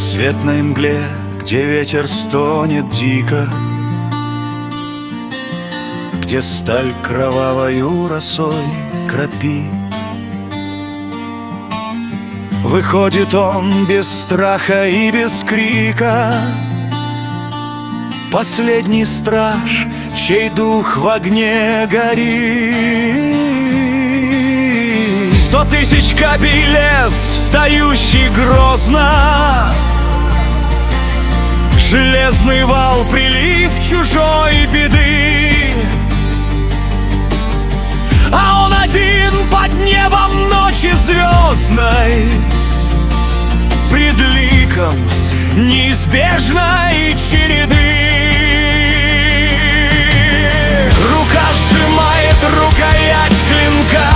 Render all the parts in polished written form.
рассветной мгле, где ветер стонет дико, где сталь кровавою росой кропит. Выходит он без страха и без крика, последний страж, чей дух в огне горит. 100 тысяч капель лес, встающий грозно, железный вал, прилив чужой беды. А он один под небом ночи звездной, пред ликом неизбежной череды. Рука сжимает рукоять клинка,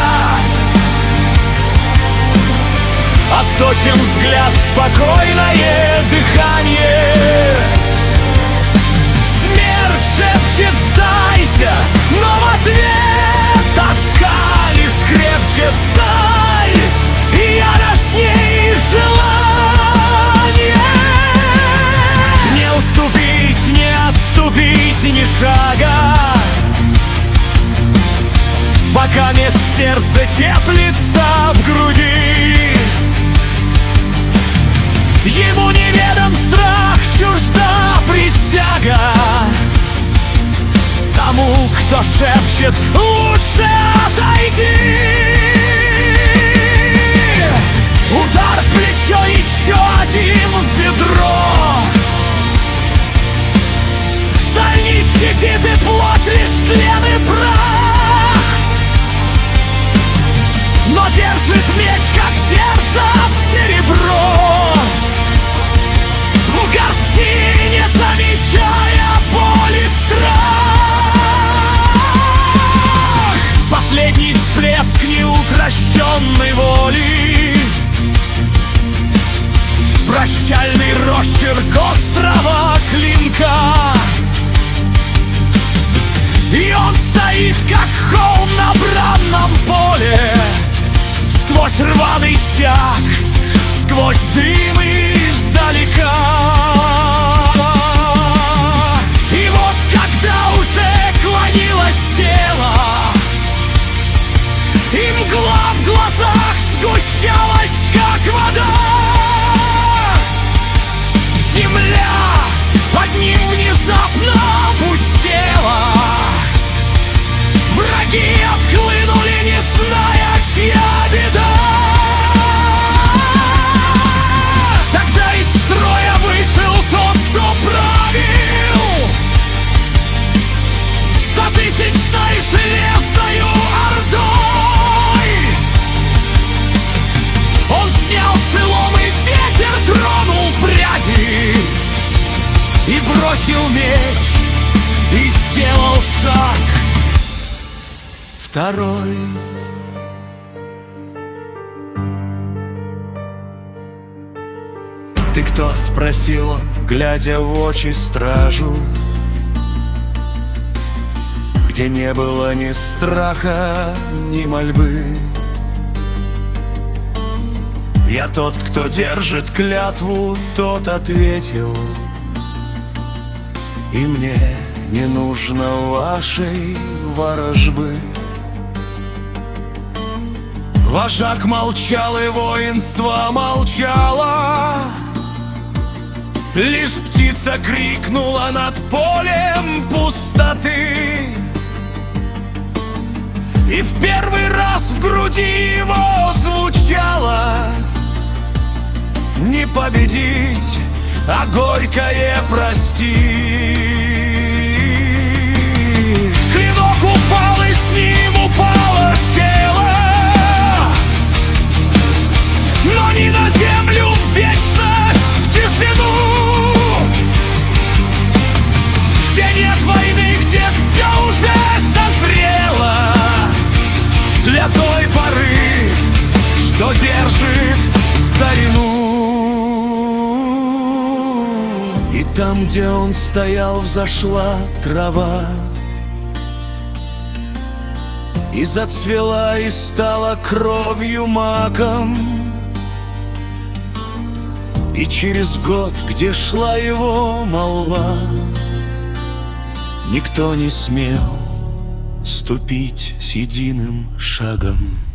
отточен взгляд, спокойное дыхание. Смерть шепчет: сдайся, но в ответ тоска лишь крепче сталь и яростней желание. Не уступить, не отступить ни шага, пока мест сердце теплится в груди. Ему неведом страх, чужда присяга тому, кто шепчет: лучше отойди. Удар в плечо, еще один в бедро. Сталь не щадит и плоть, лишь тлен и прах. Но держит меч, как держат серебро, в горсти, не замечая боли, страх. Последний всплеск неукрощенной воли, прощальный росчерк острого клинка. И он стоит, как холм на бранном поле, сквозь рваный стяг, сквозь дым издалека. И вот когда уже клонилось тело, и мгла в глазах сгущалась, как вода, земля под ним внезапно опустела. Враги отхлынули, не зная, чья беда. Тогда из строя вышел тот, кто правил 100-тысячной железною ордой. Он снял шелом, и ветер тронул пряди, и бросил меч, и сделал шаг второй. «Ты кто?» — спросил он, глядя в очи стражу, где не было ни страха, ни мольбы. «Я тот, кто держит клятву», — тот ответил, «и мне не нужно вашей ворожбы». Вожак молчал, и воинство молчало. Лишь птица крикнула над полем пустоты. И в первый раз в груди его звучало: не победить, а горькое прости. Клинок упал, и с ним упало тело, но не на землю, в вечность, в тишину, где нет войны, где все уже созрело для той поры, что держит старину. И там, где он стоял, взошла трава, и зацвела, и стала кровью маком. И через год, где шла его молва, никто не смел ступить с единым шагом.